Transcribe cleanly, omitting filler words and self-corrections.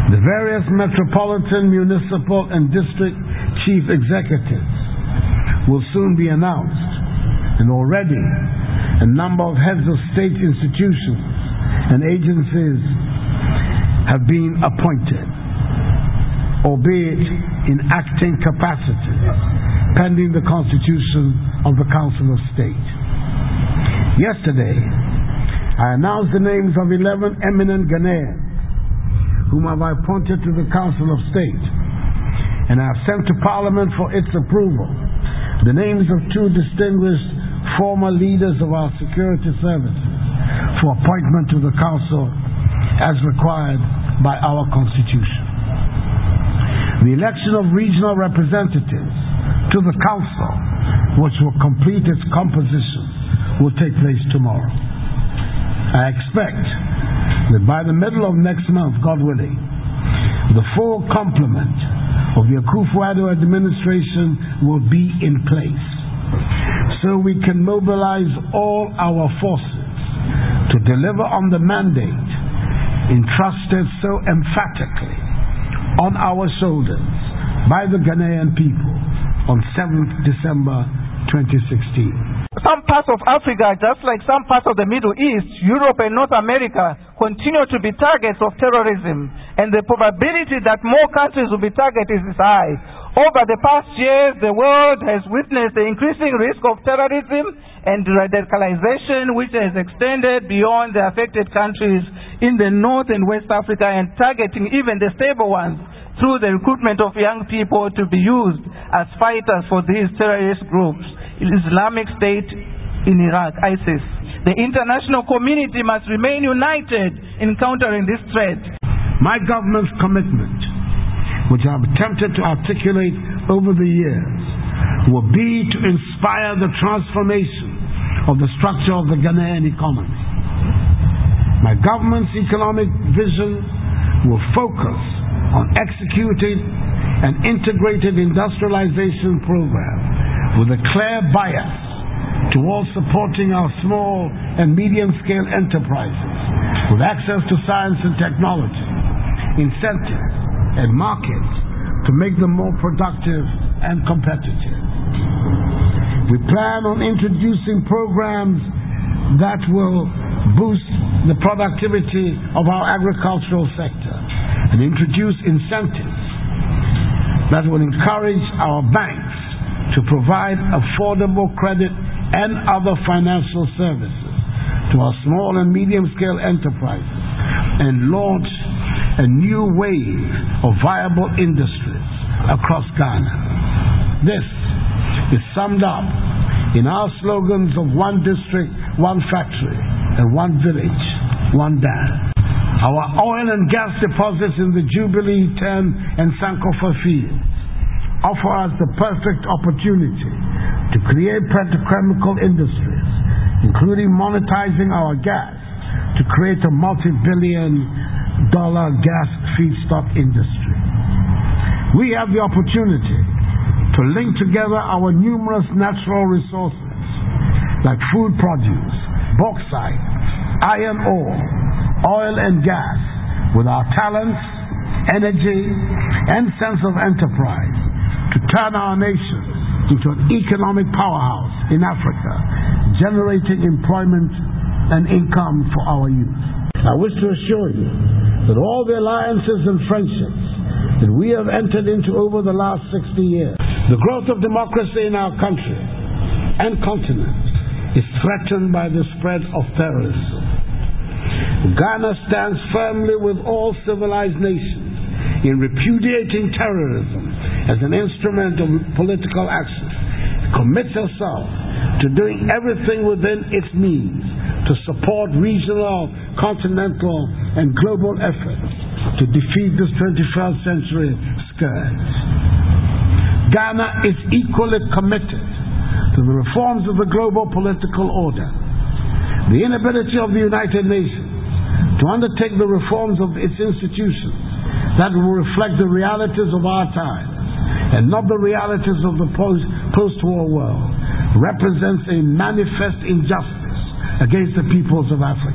The various metropolitan, municipal, and district chief executives will soon be announced, and already a number of heads of state institutions and agencies have been appointed, albeit in acting capacity, pending the constitution of the Council of State. Yesterday, I announced the names of 11 eminent Ghanaians whom I have appointed to the Council of State, and I have sent to Parliament for its approval the names of 2 distinguished former leaders of our security services for appointment to the Council as required by our Constitution. The election of regional representatives to the Council, which will complete its composition, will take place tomorrow. I expect that by the middle of next month, God willing, the full complement of the Akufo-Addo administration will be in place, so we can mobilize all our forces to deliver on the mandate entrusted so emphatically on our shoulders by the Ghanaian people on 7th December 2016. Some parts of Africa, just like some parts of the Middle East, Europe and North America, continue to be targets of terrorism, and the probability that more countries will be targeted is high. Over the past years, the world has witnessed the increasing risk of terrorism and radicalization, which has extended beyond the affected countries in the North and West Africa and targeting even the stable ones through the recruitment of young people to be used as fighters for these terrorist groups. Islamic State in Iraq, ISIS. The international community must remain united in countering this threat. My government's commitment, which I have attempted to articulate over the years, will be to inspire the transformation of the structure of the Ghanaian economy. My government's economic vision will focus on executing an integrated industrialization program with a clear bias towards supporting our small and medium-scale enterprises with access to science and technology, incentives, and markets to make them more productive and competitive. We plan on introducing programs that will boost the productivity of our agricultural sector and introduce incentives that will encourage our banks to provide affordable credit and other financial services to our small and medium-scale enterprises and launch a new wave of viable industries across Ghana. This is summed up in our slogans of one district, one factory, and one village, one dam. Our oil and gas deposits in the Jubilee, Ten, and Sankofa fields offer us the perfect opportunity to create petrochemical industries, including monetizing our gas to create a multi-billion-dollar gas feedstock industry. We have the opportunity to link together our numerous natural resources like food produce, bauxite, iron ore, oil and gas with our talents, energy, and sense of enterprise to turn our nation into an economic powerhouse in Africa, generating employment and income for our youth. I wish to assure you that all the alliances and friendships that we have entered into over the last 60 years, the growth of democracy in our country and continent is threatened by the spread of terrorism. Ghana stands firmly with all civilized nations in repudiating terrorism as an instrument of political action. It commits itself to doing everything within its means to support regional, continental, and global efforts to defeat this 21st century scourge. Ghana is equally committed to the reforms of the global political order. The inability of the United Nations to undertake the reforms of its institutions that will reflect the realities of our time and not the realities of the post-war world represents a manifest injustice against the peoples of Africa.